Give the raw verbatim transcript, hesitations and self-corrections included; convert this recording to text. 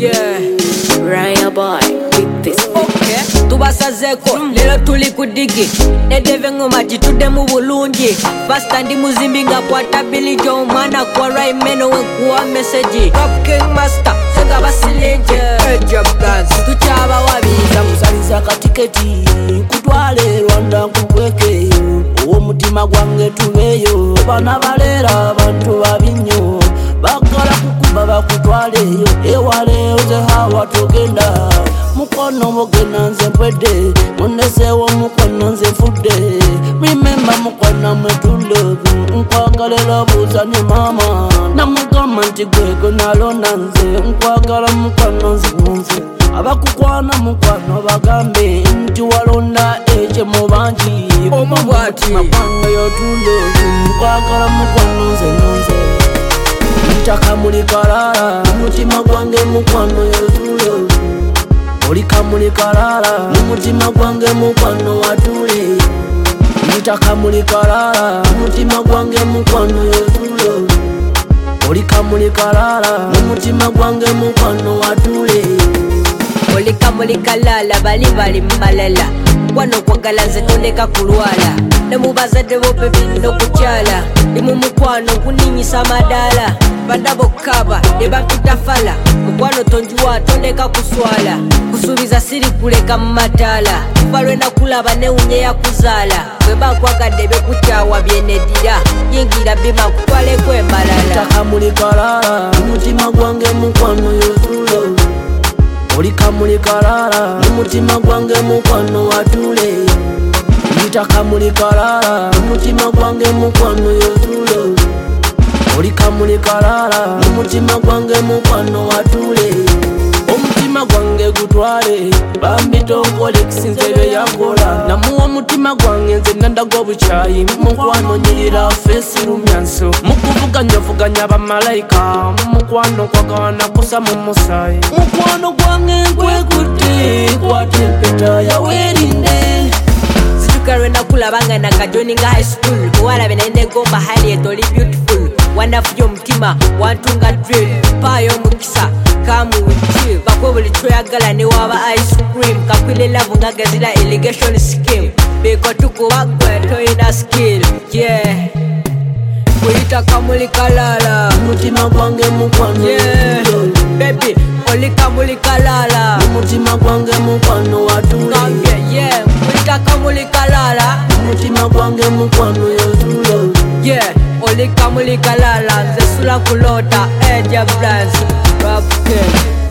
Yeah, Raya boy, with this. okay. Tubasazeko, lelo tuli kudigi. Nedeve ngoma jitude mu bulungi. Basta ndi muzimbi nga kwata Billy Joe mana kwa Rai Meno wenkuwa message. Top King Master, sega basilenje. Edge of plans, tuchaba wabiza. Musaliza katiketi, kutwale Rwanda nkukwekeyo. Uwo mutima gwange tubeyo. Bana balera abantu babinyo. Bakala kukuba bakutwaleyo. Ewale uze hawa tugenda. Mukono mugena nze mpwede. Munesewo mukono nze fudde. Remember mukono mwetulo. Nkwagalera buza ne mama. Namugamba nti gwego nalona nze. Nkwagala mukono nze nze. Abakukwana mukwano bagambe nti walonda eje mubanji. Omubwati makwano yotulo. Nkwagala mukwano nze nze. Ntaka muli kalala. Mutima gwange mukwano yotulo. Olika muli kalala. Mutima gwange mukwano watule. Ntaka muli kalala. Mutima gwange mukwano yotulo. Olika muli kalala. Mutima gwange mukwano watule. Olika mulika lala bali bali malala. Wano kwagala nze toleka kulwala. Ne mubazadde bo bino kukyala. Ndi mu mukwano kuninyisa madala. Bandabo kaba ne bapitafala. Mukwano tonjuwa toleka kuswala. Kusubiza siri kuleka matala. Balwe nakulaba ne unye ya kuzala. Bwe bakwagadde bekukyawa byenedira. Yingira bima kutwale kwe malala. Ntaka muli kalala. Mutima gwange mukwano yotulo. Olika muli kalala. Mutima gwange mukwano watule. Ntaka muli kalala. Mutima gwange mukwano yotulo. Olika muli kalala. Mutima gwange mukwano watule. Omutima gwange gutwale. Bambi tonkole kisinzebe yakola. Namuwa mutima gwange nze nandago buchayi. Mukwano nyirira fesi rumyanso. Mukuvuga njovuganya bamalayika. Mukwano kwagawana kusa mu musayi. Mukwano gwange nkwekutte. Kwate peta ya werinde. Sijukarwe nakulabanga na kajoni nga high school. Muwala benende gomba hali etoli beautiful. Wanafu yo mutima wantunga drill. Payo mukisa kamu wichi. Bakwe buli choyagala ne waba ice cream. Kakwile love ngagazila irrigation scheme. Beko tuku wakwe toina skill. Yeah, kuita kamuli kalala. Mutima gwange mukwano Yeah, baby, olika muli kalala. Mutima gwange mukwano watule. Kambye, yeah, kuita kamuli kalala. Mutima gwange mukwano yotulo. Yeah, olika muli kalala. Nze sula kulota edge of plans. Rap game.